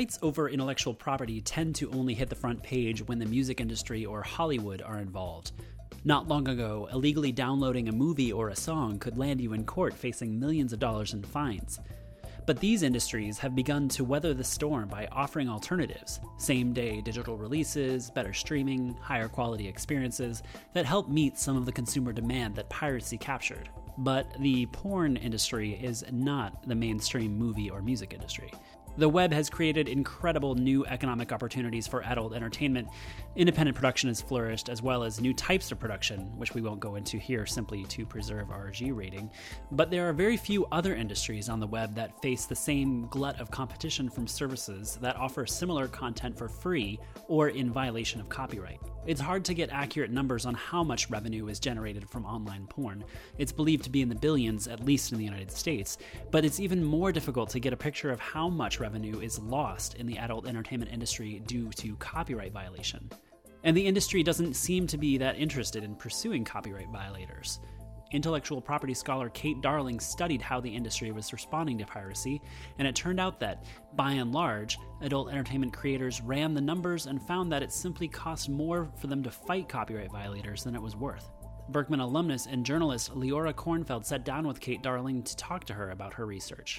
fights over intellectual property tend to only hit the front page when the music industry or Hollywood are involved. Not long ago, illegally downloading a movie or a song could land you in court facing millions of dollars in fines. But these industries have begun to weather the storm by offering alternatives, same-day digital releases, better streaming, higher quality experiences that help meet some of the consumer demand that piracy captured. But the porn industry is not the mainstream movie or music industry. The web has created incredible new economic opportunities for adult entertainment. Independent production has flourished, as well as new types of production, which we won't go into here simply to preserve our G rating. But there are very few other industries on the web that face the same glut of competition from services that offer similar content for free or in violation of copyright. It's hard to get accurate numbers on how much revenue is generated from online porn. It's believed to be in the billions, at least in the United States, but it's even more difficult to get a picture of how much revenue is lost in the adult entertainment industry due to copyright violation. And the industry doesn't seem to be that interested in pursuing copyright violators. Intellectual property scholar Kate Darling studied how the industry was responding to piracy, and it turned out that, by and large, adult entertainment creators ran the numbers and found that it simply cost more for them to fight copyright violators than it was worth. Berkman alumnus and journalist Leora Kornfeld sat down with Kate Darling to talk to her about her research.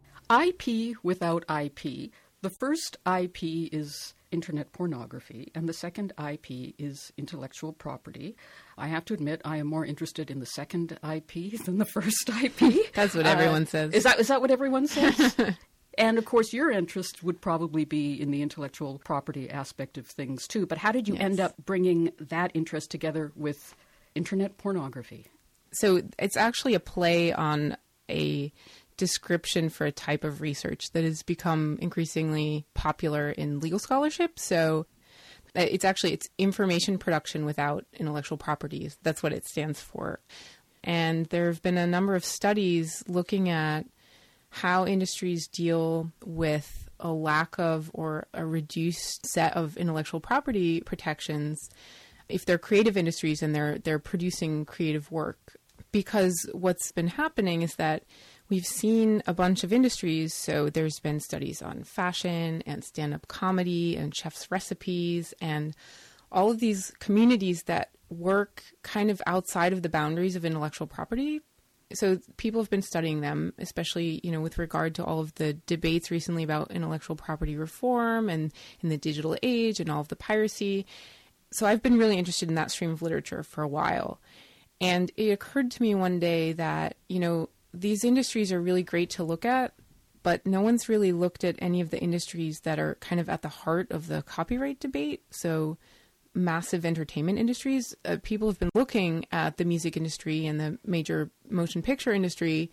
IP without IP. The first IP is internet pornography, and the second IP is intellectual property. I have to admit, I am more interested in the second IP than the first IP. That's what everyone says. Is that what everyone says? And, of course, your interest would probably be in the intellectual property aspect of things, too. But how did you end up bringing that interest together with internet pornography? So it's actually a play on a description for a type of research that has become increasingly popular in legal scholarship. So it's information production without intellectual property. That's what it stands for. And there have been a number of studies looking at how industries deal with a lack of or a reduced set of intellectual property protections if they're creative industries and they're producing creative work. Because what's been happening is that we've seen a bunch of industries. So there's been studies on fashion and stand-up comedy and chef's recipes and all of these communities that work kind of outside of the boundaries of intellectual property. So people have been studying them, especially, with regard to all of the debates recently about intellectual property reform and in the digital age and all of the piracy. So I've been really interested in that stream of literature for a while. And it occurred to me one day that, these industries are really great to look at, but no one's really looked at any of the industries that are kind of at the heart of the copyright debate. So massive entertainment industries, people have been looking at the music industry and the major motion picture industry,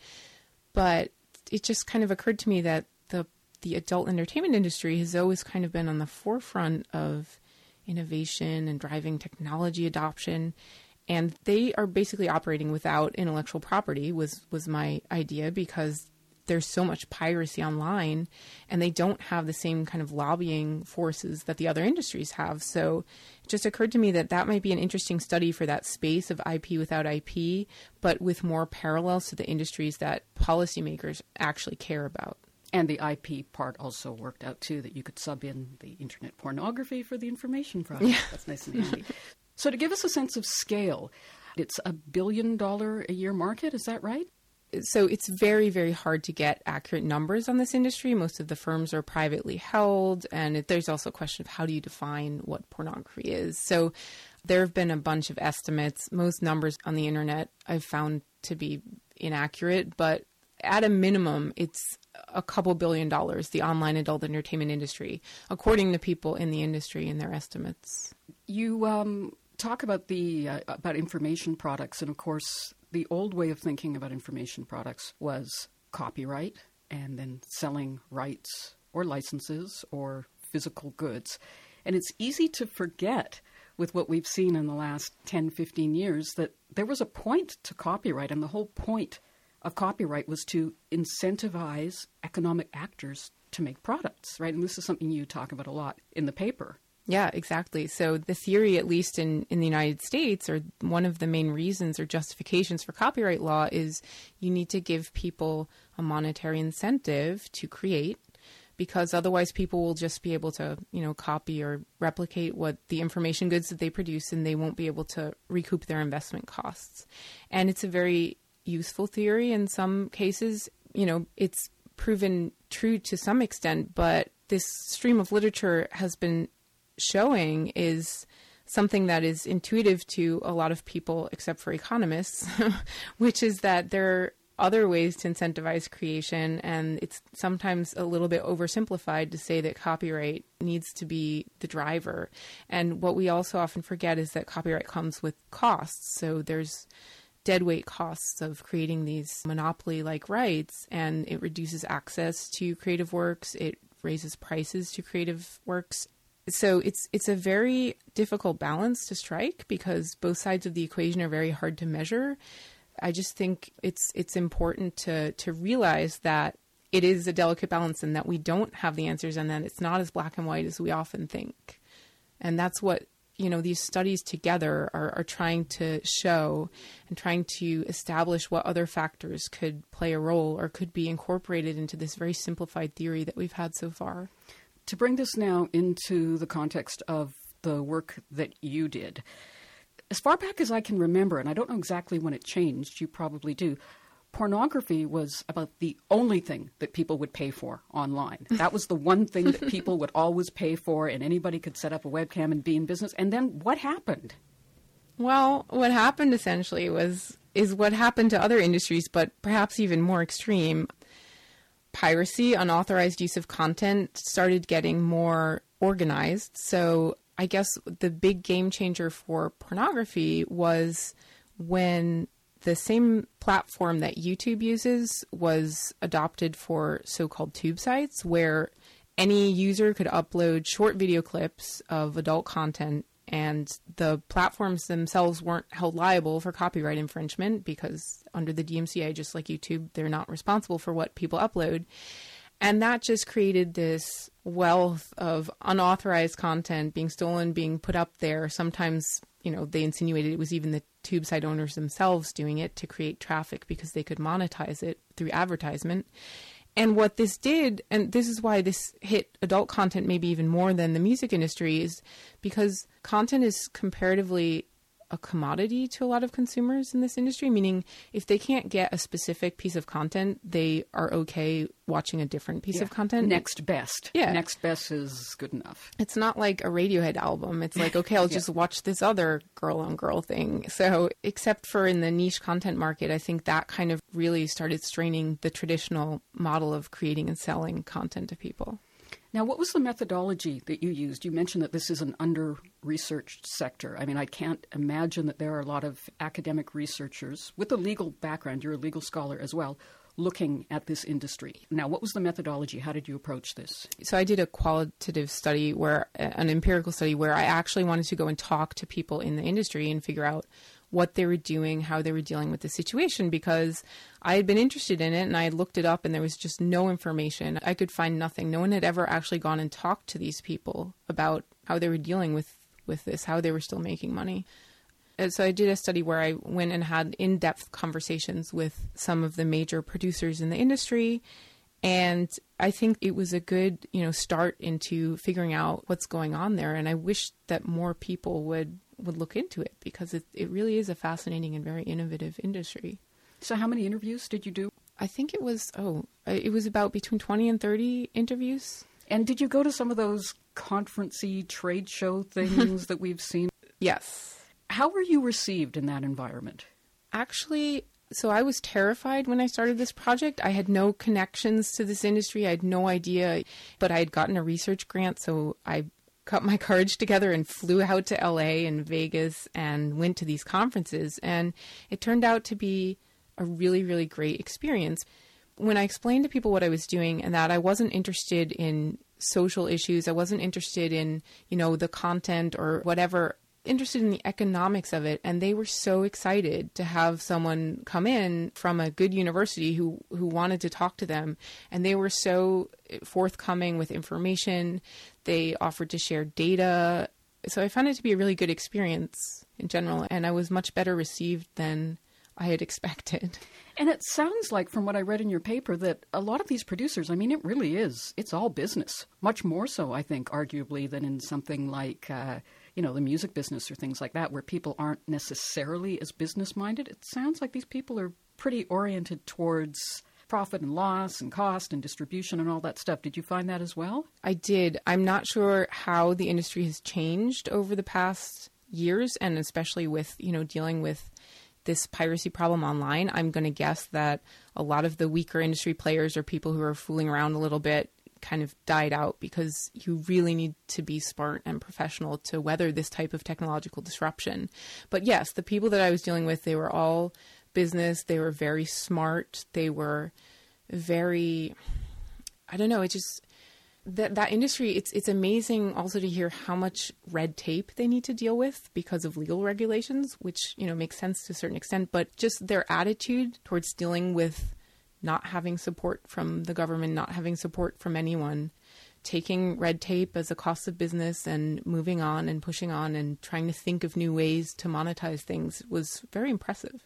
but it just kind of occurred to me that the adult entertainment industry has always kind of been on the forefront of innovation and driving technology adoption. And they are basically operating without intellectual property was my idea, because there's so much piracy online and they don't have the same kind of lobbying forces that the other industries have. So it just occurred to me that might be an interesting study for that space of IP without IP, but with more parallels to the industries that policymakers actually care about. And the IP part also worked out, too, that you could sub in the internet pornography for the information product. Yeah. That's nice and handy. So to give us a sense of scale, it's $1 billion a year market, is that right? So it's very, very hard to get accurate numbers on this industry. Most of the firms are privately held, and there's also a question of how do you define what pornography is. So there have been a bunch of estimates. Most numbers on the internet I've found to be inaccurate, but at a minimum, it's a couple $1 billion, the online adult entertainment industry, according to people in the industry and their estimates. You talk about about information products, and of course, the old way of thinking about information products was copyright and then selling rights or licenses or physical goods. And it's easy to forget with what we've seen in the last 10, 15 years that there was a point to copyright, and the whole point of copyright was to incentivize economic actors to make products, right? And this is something you talk about a lot in the paper. Yeah, exactly. So the theory, at least in the United States, or one of the main reasons or justifications for copyright law is you need to give people a monetary incentive to create, because otherwise people will just be able to, copy or replicate what the information goods that they produce, and they won't be able to recoup their investment costs. And it's a very useful theory in some cases. It's proven true to some extent, but this stream of literature has been showing is something that is intuitive to a lot of people, except for economists, which is that there are other ways to incentivize creation, and it's sometimes a little bit oversimplified to say that copyright needs to be the driver. And what we also often forget is that copyright comes with costs. So there's deadweight costs of creating these monopoly-like rights, and it reduces access to creative works. It raises prices to creative works. So it's a very difficult balance to strike because both sides of the equation are very hard to measure. I just think it's important to realize that it is a delicate balance and that we don't have the answers, and that it's not as black and white as we often think. And that's what, these studies together are trying to show and trying to establish what other factors could play a role or could be incorporated into this very simplified theory that we've had so far. To bring this now into the context of the work that you did, as far back as I can remember, and I don't know exactly when it changed, you probably do, pornography was about the only thing that people would pay for online. That was the one thing that people would always pay for, and anybody could set up a webcam and be in business. And then what happened? Well, what happened essentially is what happened to other industries, but perhaps even more extreme. Piracy, unauthorized use of content, started getting more organized. So I guess the big game changer for pornography was when the same platform that YouTube uses was adopted for so-called tube sites, where any user could upload short video clips of adult content, and the platforms themselves weren't held liable for copyright infringement because under the DMCA, just like YouTube, they're not responsible for what people upload. And that just created this wealth of unauthorized content being stolen, being put up there. Sometimes, they insinuated it was even the tube site owners themselves doing it to create traffic because they could monetize it through advertisement. And what this did, and this is why this hit adult content maybe even more than the music industry, is because content is comparatively a commodity to a lot of consumers in this industry, meaning if they can't get a specific piece of content, they are okay watching a different piece of content. Next best. Yeah. Next best is good enough. It's not like a Radiohead album. It's like, okay, I'll just watch this other girl-on-girl thing. So except for in the niche content market, I think that kind of really started straining the traditional model of creating and selling content to people. Now, what was the methodology that you used? You mentioned that this is an under-researched sector. I mean, I can't imagine that there are a lot of academic researchers with a legal background, you're a legal scholar as well, looking at this industry. Now, what was the methodology? How did you approach this? So I did a qualitative study, an empirical study, where I actually wanted to go and talk to people in the industry and figure out what they were doing, how they were dealing with the situation, because I had been interested in it and I had looked it up and there was just no information. I could find nothing. No one had ever actually gone and talked to these people about how they were dealing with this, how they were still making money. And so I did a study where I went and had in-depth conversations with some of the major producers in the industry. And I think it was a good, start into figuring out what's going on there. And I wish that more people would look into it because it really is a fascinating and very innovative industry. So how many interviews did you do? I think it was about between 20 and 30 interviews. And did you go to some of those conference-y trade show things that we've seen? Yes. How were you received in that environment? Actually, so I was terrified when I started this project. I had no connections to this industry. I had no idea, but I had gotten a research grant, so I cut my courage together and flew out to LA and Vegas and went to these conferences. And it turned out to be a really, really great experience. When I explained to people what I was doing and that I wasn't interested in social issues, I wasn't interested in, the content or whatever, interested in the economics of it. And they were so excited to have someone come in from a good university who wanted to talk to them. And they were so forthcoming with information. They offered to share data. So I found it to be a really good experience in general. And I was much better received than I had expected. And it sounds like, from what I read in your paper, that a lot of these producers, I mean, it really is, it's all business. Much more so, I think, arguably, than in something like, the music business or things like that, where people aren't necessarily as business-minded. It sounds like these people are pretty oriented towards profit and loss and cost and distribution and all that stuff. Did you find that as well? I did. I'm not sure how the industry has changed over the past years, and especially with, dealing with this piracy problem online. I'm going to guess that a lot of the weaker industry players or people who are fooling around a little bit kind of died out, because you really need to be smart and professional to weather this type of technological disruption. But yes, the people that I was dealing with, they were all business. They were very smart. They were very, I don't know, it just, that industry, it's amazing also to hear how much red tape they need to deal with because of legal regulations, which, makes sense to a certain extent, but just their attitude towards dealing with not having support from the government, not having support from anyone, taking red tape as a cost of business and moving on and pushing on and trying to think of new ways to monetize things was very impressive.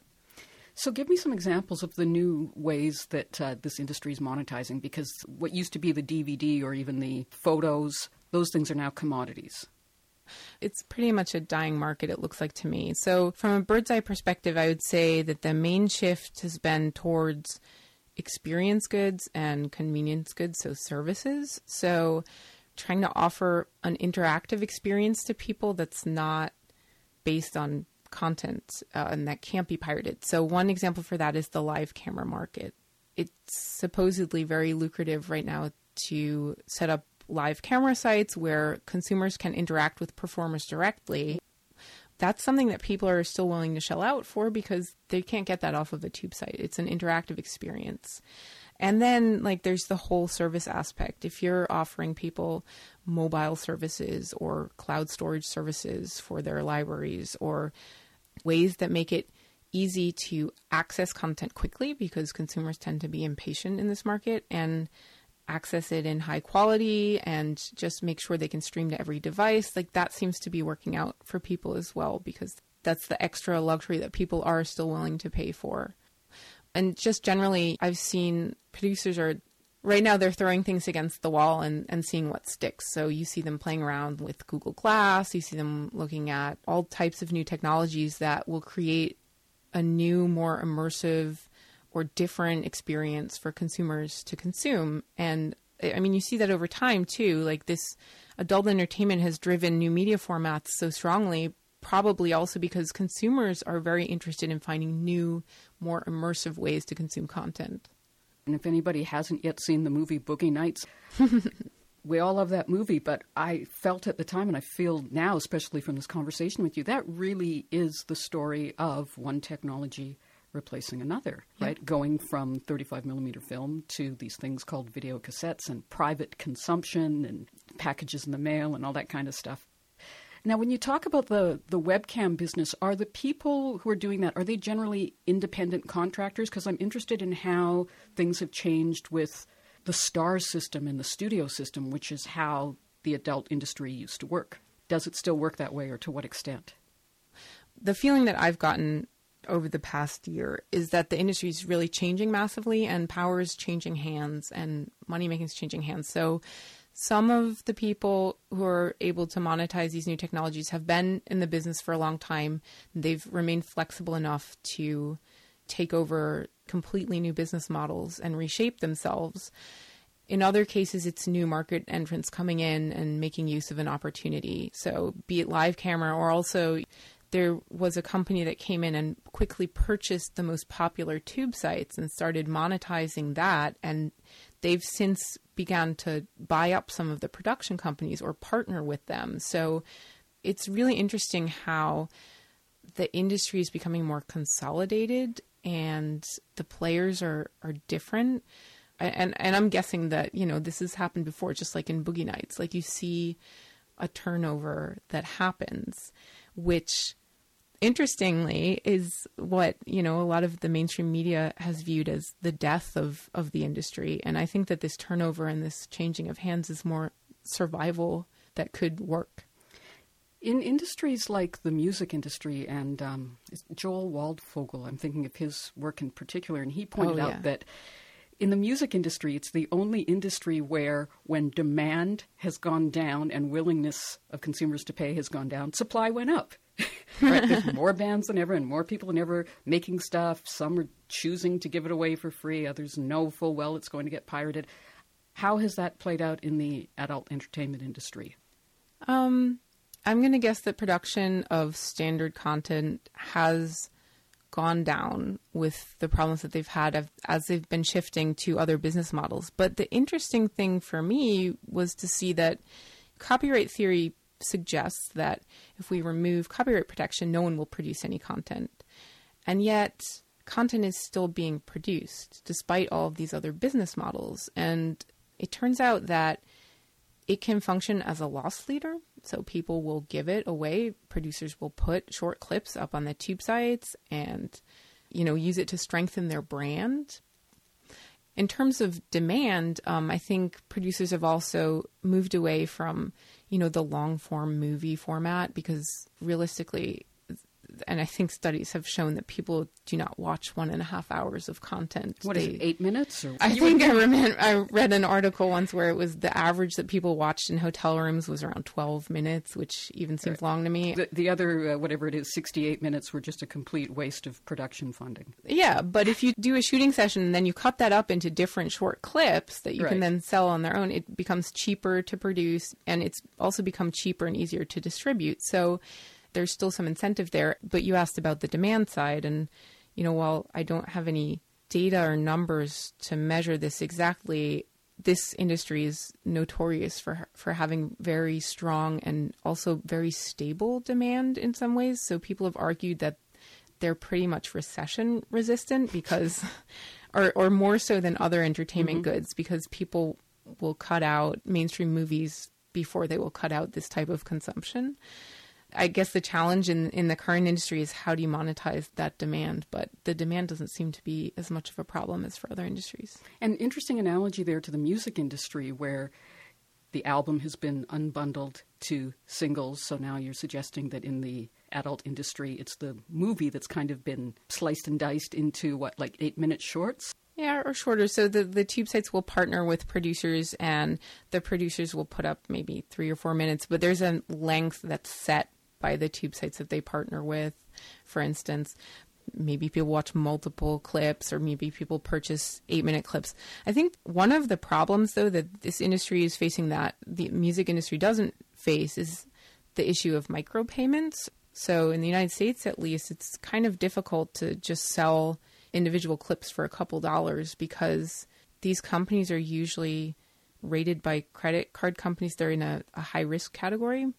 So give me some examples of the new ways that this industry is monetizing, because what used to be the DVD or even the photos, those things are now commodities. It's pretty much a dying market, it looks like to me. So from a bird's eye perspective, I would say that the main shift has been towards experience goods and convenience goods, so services. So trying to offer an interactive experience to people that's not based on content and that can't be pirated. So one example for that is the live camera market. It's supposedly very lucrative right now to set up live camera sites where consumers can interact with performers directly. That's something that people are still willing to shell out for because they can't get that off of a tube site. It's an interactive experience. And then there's the whole service aspect. If you're offering people mobile services or cloud storage services for their libraries, or ways that make it easy to access content quickly, because consumers tend to be impatient in this market, and access it in high quality and just make sure they can stream to every device, that seems to be working out for people as well, because that's the extra luxury that people are still willing to pay for. And just generally, I've seen producers right now they're throwing things against the wall and seeing what sticks. So you see them playing around with Google Glass. You see them looking at all types of new technologies that will create a new, more immersive or different experience for consumers to consume. And I mean, you see that over time too. This adult entertainment has driven new media formats so strongly, probably also because consumers are very interested in finding new, more immersive ways to consume content. And if anybody hasn't yet seen the movie Boogie Nights, we all love that movie, but I felt at the time, and I feel now, especially from this conversation with you, that really is the story of one technology replacing another, right? Going from 35 millimeter film to these things called video cassettes and private consumption and packages in the mail and all that kind of stuff. Now, when you talk about the webcam business, are the people who are doing that, are they generally independent contractors? Because I'm interested in how things have changed with the star system and the studio system, which is how the adult industry used to work. Does it still work that way, or to what extent? The feeling that I've gotten over the past year is that the industry is really changing massively, and power is changing hands and money making is changing hands. So some of the people who are able to monetize these new technologies have been in the business for a long time. They've remained flexible enough to take over completely new business models and reshape themselves. In other cases, it's new market entrants coming in and making use of an opportunity. So be it live camera, or also there was a company that came in and quickly purchased the most popular tube sites and started monetizing that. And they've since began to buy up some of the production companies or partner with them. So it's really interesting how the industry is becoming more consolidated and the players are different. And I'm guessing that, this has happened before, just like in Boogie Nights. You see a turnover that happens, which interestingly is what, a lot of the mainstream media has viewed as the death of the industry. And I think that this turnover and this changing of hands is more survival that could work. In industries like the music industry, and it's Joel Waldfogel, I'm thinking of his work in particular, and he pointed out that in the music industry, it's the only industry where when demand has gone down and willingness of consumers to pay has gone down, supply went up. Right? There's more bands than ever and more people than ever making stuff. Some are choosing to give it away for free. Others know full well it's going to get pirated. How has that played out in the adult entertainment industry? I'm going to guess that production of standard content has gone down with the problems that they've had as they've been shifting to other business models. But the interesting thing for me was to see that copyright theory suggests that if we remove copyright protection, no one will produce any content. And yet content is still being produced despite all of these other business models. And it turns out that it can function as a loss leader. So people will give it away. Producers will put short clips up on the tube sites and, use it to strengthen their brand. In terms of demand, I think producers have also moved away from, the long form movie format because realistically, and I think studies have shown that people do not watch 1.5 hours of content. What is it, 8 minutes? Or I read an article once where it was the average that people watched in hotel rooms was around 12 minutes, which even seems long to me. The other, whatever it is, 68 minutes were just a complete waste of production funding. Yeah, but if you do a shooting session and then you cut that up into different short clips that you can then sell on their own, it becomes cheaper to produce, and it's also become cheaper and easier to distribute. So there's still some incentive there. But you asked about the demand side. And, while I don't have any data or numbers to measure this exactly, this industry is notorious for having very strong and also very stable demand in some ways. So people have argued that they're pretty much recession resistant because, or more so than other entertainment goods, because people will cut out mainstream movies before they will cut out this type of consumption. I guess the challenge in the current industry is how do you monetize that demand? But the demand doesn't seem to be as much of a problem as for other industries. An interesting analogy there to the music industry where the album has been unbundled to singles. So now you're suggesting that in the adult industry, it's the movie that's kind of been sliced and diced into 8-minute shorts? Yeah, or shorter. So the tube sites will partner with producers and the producers will put up maybe 3 or 4 minutes, but there's a length that's set by the tube sites that they partner with. For instance, maybe people watch multiple clips or maybe people purchase 8-minute clips. I think one of the problems, though, that this industry is facing that the music industry doesn't face is the issue of micropayments. So in the United States, at least, it's kind of difficult to just sell individual clips for a couple dollars because these companies are usually rated by credit card companies. They're in a high risk category.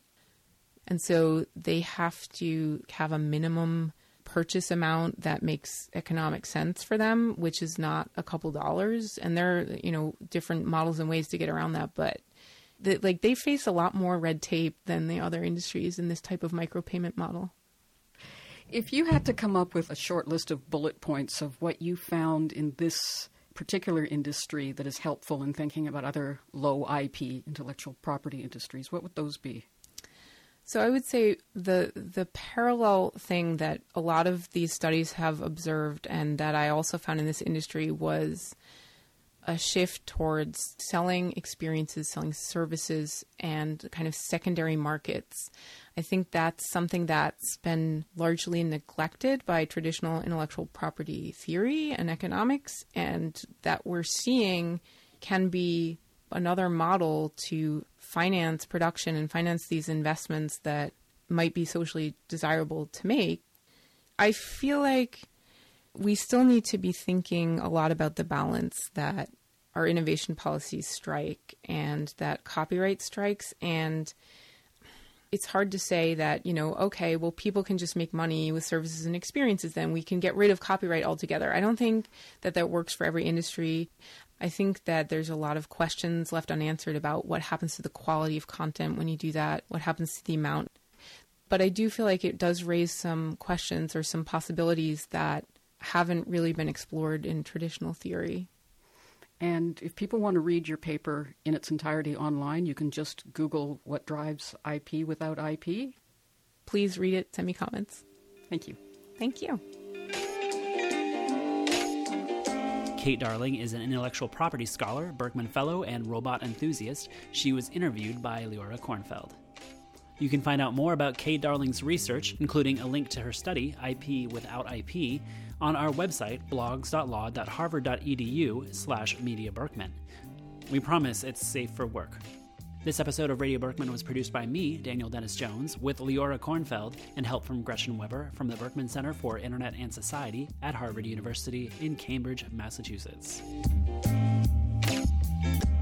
And so they have to have a minimum purchase amount that makes economic sense for them, which is not a couple dollars. And there are, different models and ways to get around that. But they face a lot more red tape than the other industries in this type of micropayment model. If you had to come up with a short list of bullet points of what you found in this particular industry that is helpful in thinking about other low IP intellectual property industries, what would those be? So I would say the parallel thing that a lot of these studies have observed and that I also found in this industry was a shift towards selling experiences, selling services, and kind of secondary markets. I think that's something that's been largely neglected by traditional intellectual property theory and economics, and that we're seeing can be another model to finance production and finance these investments that might be socially desirable to make. I feel like we still need to be thinking a lot about the balance that our innovation policies strike and that copyright strikes. And it's hard to say that, okay, well, people can just make money with services and experiences, then we can get rid of copyright altogether. I don't think that works for every industry. I think that there's a lot of questions left unanswered about what happens to the quality of content when you do that, what happens to the amount. But I do feel like it does raise some questions or some possibilities that haven't really been explored in traditional theory. And if people want to read your paper in its entirety online, you can just Google what drives IP without IP? Please read it. Send me comments. Thank you. Thank you. Kate Darling is an intellectual property scholar, Berkman Fellow, and robot enthusiast. She was interviewed by Leora Kornfeld. You can find out more about Kate Darling's research, including a link to her study, IP Without IP, on our website, blogs.law.harvard.edu/Media Berkman. We promise it's safe for work. This episode of Radio Berkman was produced by me, Daniel Dennis Jones, with Leora Kornfeld and help from Gretchen Weber from the Berkman Center for Internet and Society at Harvard University in Cambridge, Massachusetts.